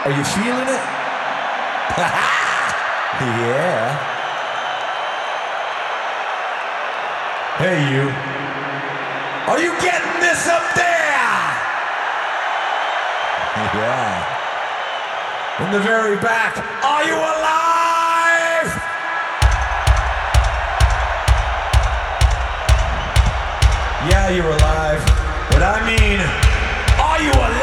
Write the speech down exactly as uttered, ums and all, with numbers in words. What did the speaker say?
Are you feeling it? Yeah. Hey, you. Are you getting this up there? Yeah. In the very back, are you alive? Yeah, you're alive. But I mean, are you alive?